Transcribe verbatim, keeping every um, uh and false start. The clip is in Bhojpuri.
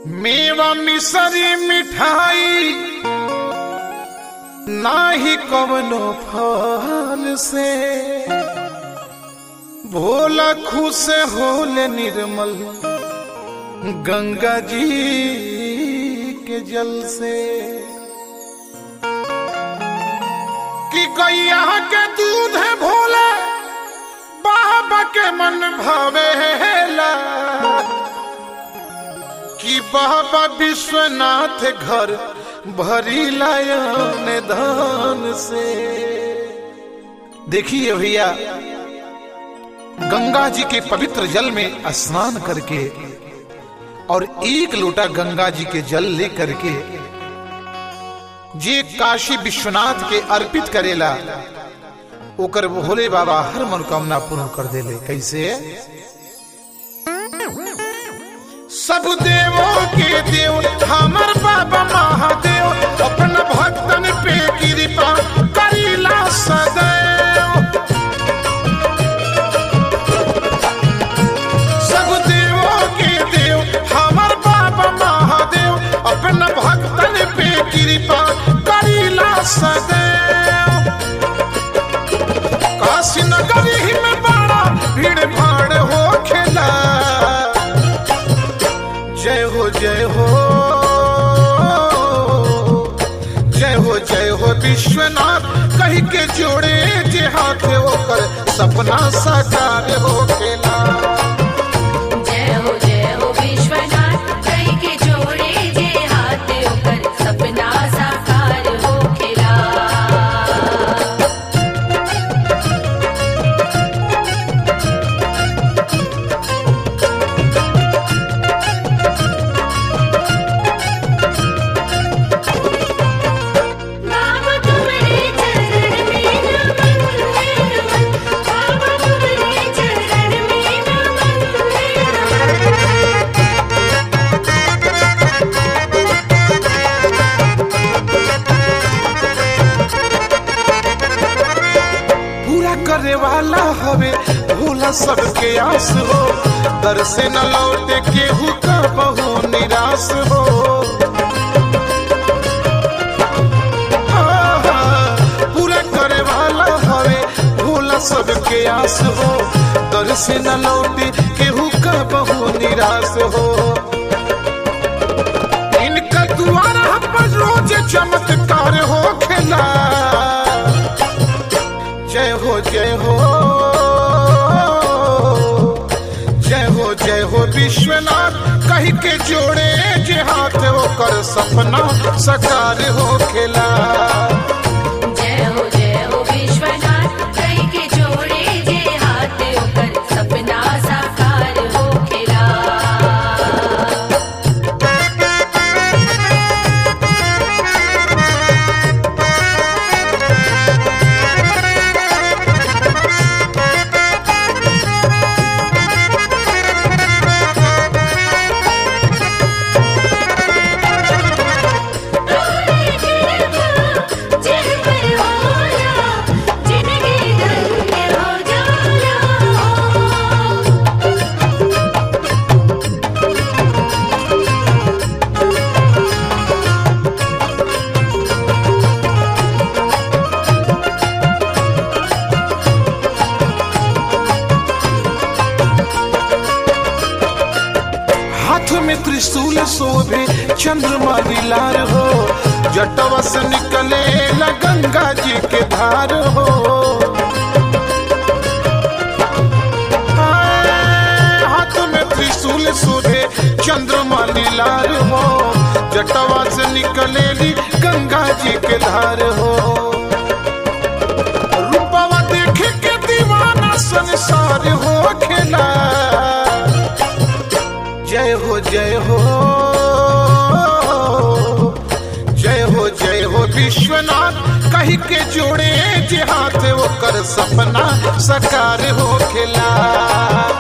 मेवा मिसरी मिठाई नाही कवनो फल से, भोला खुश होले निर्मल गंगा जी के जल से। कि गैया के दूध है भोला बाबा के मन भावेला, कि बाबा विश्वनाथ घर भरी लायन धन से। देखिए भैया, गंगा जी के पवित्र जल में स्नान करके और एक लोटा गंगा जी के जल ले करके जे काशी विश्वनाथ के अर्पित करेला, ओकर भोले बाबा हर मनोकामना पूर्ण कर देले। कैसे? सब देवों के देव हमर बाबा महादेव, अपना भक्तन पे कृपा करीला सदैव। सब देवों के देव हमर बाबा महादेव, अपना भक्तन पे कृपा करीला सदैव। काशी नगरी में बड़ा भीड़ भाड़ हो खेला, जय हो जय हो जय हो जय हो विश्वनाथ कही के जोड़े जे हाथ होकर सपना साकार हो खेला। जय हो जय हो विश्वनाथ कही के जोड़े जे हाथ होकर सपना साकार हो खेला। करे वाला हवे भोला सबके आस हो, दर से न लौटे केहू का बहु निराश हो। पूरा करे वाला हवे भोला सबके आस हो, दर से न लौटे केहू का बहु निराश हो। इनका द्वारा पर रोज चमत्कार हो खेला। जय हो जय हो जय हो जय हो विश्वनाथ कही के जोड़े जे हाथ होकर सपना साकार हो खेला। जय हो जय हो विश्वनाथ कही के जोड़े जे हाथ होकर सपना साकार हो खेला। में त्रिशूल शोभे चंद्रमा लाल हो, जटवा से निकले ला गंगा जी के धार हो। हाथ में त्रिशूल शोभे चंद्रमा लाल हो, जटवा से निकले ली गंगा जी के धार हो। रूपवा देखे के दीवाना संसार हो खेला। जय हो जय हो जय हो जय हो विश्वनाथ कही के जोड़े जे हाथ होकर सपना साकार हो खेला।